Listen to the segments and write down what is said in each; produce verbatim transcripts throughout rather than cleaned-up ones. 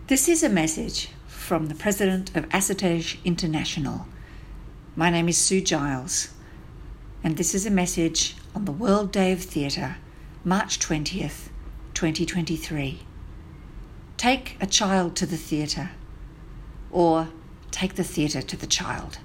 This is a message from the President of Acetage International. My name is Sue Giles, and this is a message on the World Day of Theatre, March twentieth, twenty twenty-three. Take a child to the theatre, or take the theatre to the child.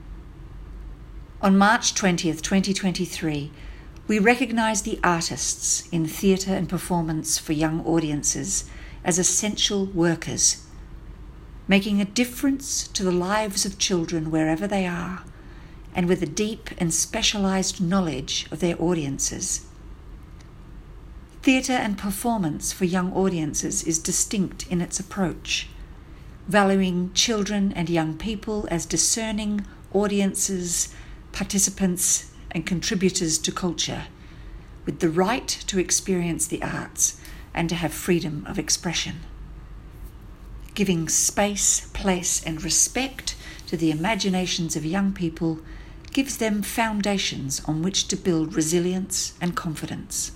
On March twentieth, twenty twenty-three, we recognise the artists in theatre and performance for young audiences as essential workers, making a difference to the lives of children wherever they are, and with a deep and specialised knowledge of their audiences. Theatre and performance for young audiences is distinct in its approach, valuing children and young people as discerning audiences, participants and contributors to culture, with the right to experience the arts and to have freedom of expression. Giving space, place and respect to the imaginations of young people gives them foundations on which to build resilience and confidence.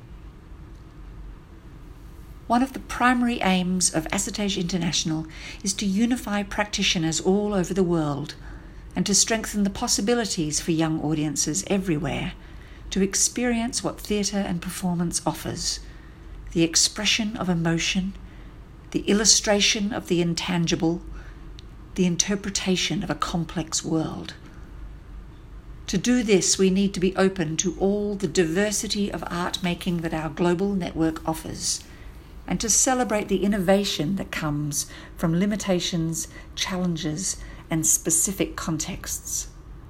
One of the primary aims of Acetage International is to unify practitioners all over the world and to strengthen the possibilities for young audiences everywhere to experience what theatre and performance offers: the expression of emotion, the illustration of the intangible, the interpretation of a complex world. To do this, we need to be open to all the diversity of art making that our global network offers, and to celebrate the innovation that comes from limitations, challenges, and specific contexts.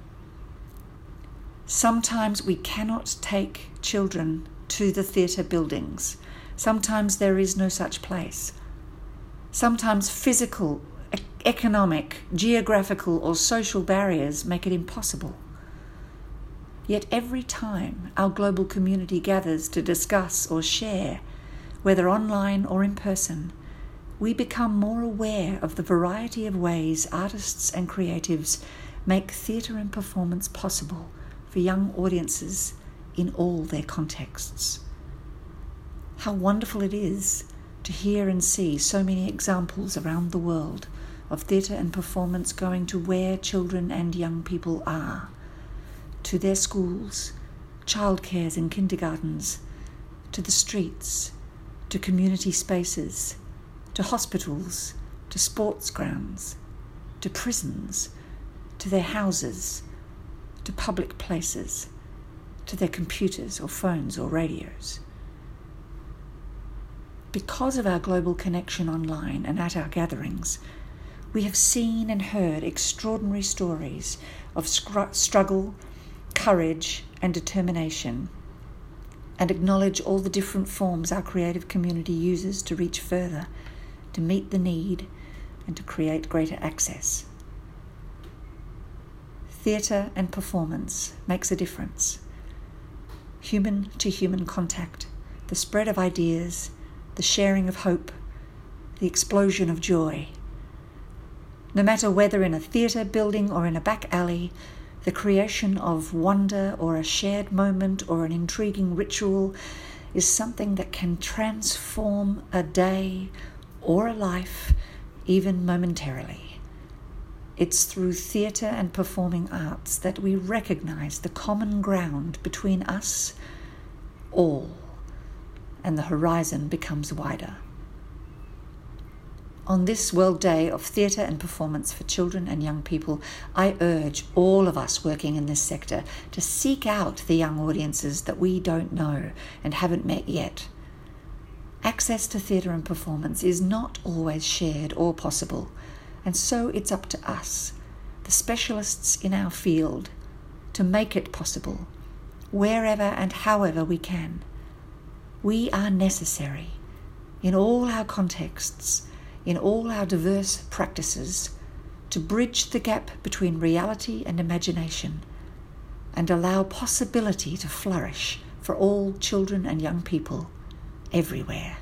Sometimes we cannot take children to the theatre buildings. Sometimes there is no such place. Sometimes physical, economic, geographical, or social barriers make it impossible. Yet every time our global community gathers to discuss or share, whether online or in person, we become more aware of the variety of ways artists and creatives make theatre and performance possible for young audiences in all their contexts. How wonderful it is to hear and see so many examples around the world of theatre and performance going to where children and young people are, to their schools, childcares and kindergartens, to the streets, to community spaces, to hospitals, to sports grounds, to prisons, to their houses, to public places, to their computers or phones or radios. Because of our global connection online and at our gatherings, we have seen and heard extraordinary stories of scr- struggle, courage, and determination, and acknowledge all the different forms our creative community uses to reach further, to meet the need, and to create greater access. Theatre and performance makes a difference. Human-to-human contact, the spread of ideas, the sharing of hope, the explosion of joy. No matter whether in a theatre building or in a back alley, the creation of wonder or a shared moment or an intriguing ritual is something that can transform a day or a life, even momentarily. It's through theatre and performing arts that we recognise the common ground between us all, and the horizon becomes wider. On this World Day of Theatre and Performance for Children and Young People, I urge all of us working in this sector to seek out the young audiences that we don't know and haven't met yet. Access to theatre and performance is not always shared or possible, and so it's up to us, the specialists in our field, to make it possible, wherever and however we can. We are necessary in all our contexts, in all our diverse practices, to bridge the gap between reality and imagination and allow possibility to flourish for all children and young people everywhere.